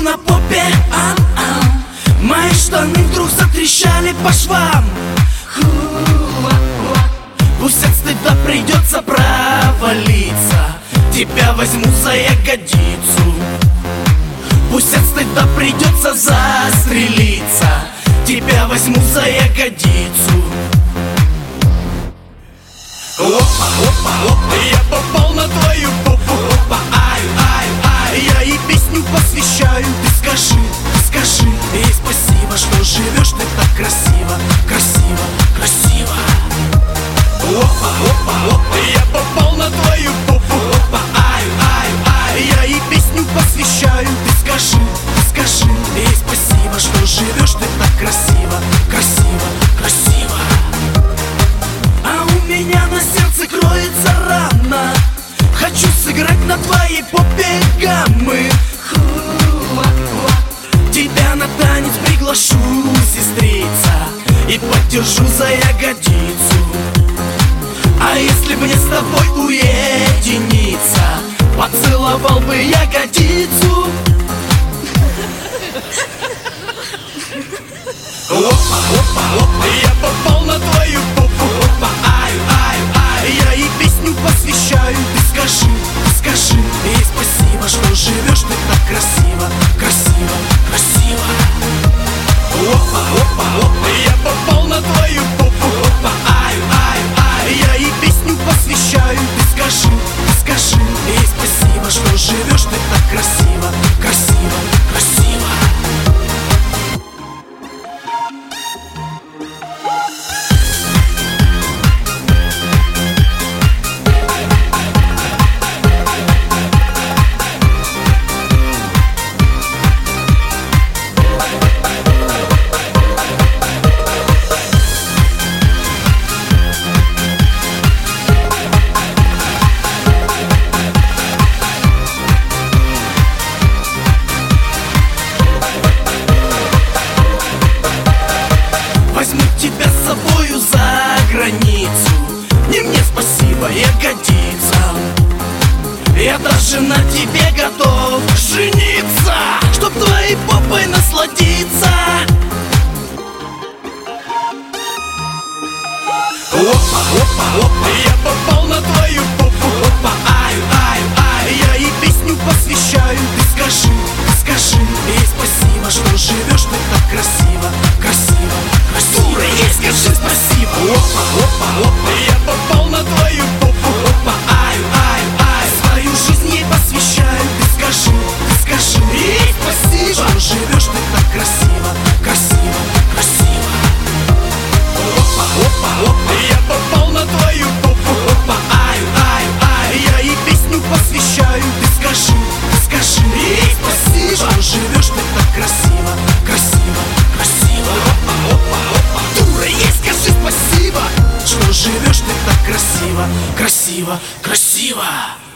на попе, мои штаны вдруг затрещали по швам. Пусть от стыда придется провалиться, тебя возьму за ягодицу. Пусть от стыда придется застрелиться, тебя возьму за ягодицу. Опа, опа, опа, я попал на твою попу. Опа, ай, ай, ай, я ей песню посвящаю. Ты скажи ей спасибо, что живешь ты так красиво, красиво, красиво. Опа, опа, опа, я попал на твою попу. Опа, ай, ай, ай, я ей песню посвящаю. Ты скажи ей спасибо, что живешь ты так красиво, красиво, красиво. А у меня на сердце кроется рана, хочу сыграть на твоей попе гаммы. Тебя на танец приглашу, сестрица, и поддержу за ягодицу. А если бы мне с тобой уединиться, поцеловал бы ягодицу. Опа, опа, опа, я попал на твою попу. Опа, ай, ай, ай, я ей песню посвящаю. Ты скажи ей спасибо, что живешь ты так красиво, красиво, красиво. Опа, опа, опа, я попал на твою попу. Опа, ай, ай, ай, я ей песню посвящаю. Ты скажи ей спасибо, что живешь ты так красиво, красиво, красиво. Возьму тебя с собою за границу, не мне спасибо, ягодица. Я даже на тебе готов жениться, чтоб твоей попой насладиться. Опа, опа, опа, я попал на твою попу. Опа, ай, ай, ай, я ей песню посвящаю. Ты скажи ей спасибо, что живешь ты так красиво, красиво, красиво. Дура, ей скажи спасибо. Опа, опа, опа, я попал на твою попу. Опа, ай, ай, ай, свою жизнь ей посвящаю. Ты скажи ей спасибо, что живешь ты так красиво, красиво, красиво. Опа, опа, опа, я попал на твою попу. Опа, ай, ай, ай, я ей песню посвящаю. Ты скажи ей спасибо, что живешь ты так красиво, красиво, красиво. Опа, опа, опа, дура, ей скажи спасибо, что живешь ты так красиво, красиво, красиво.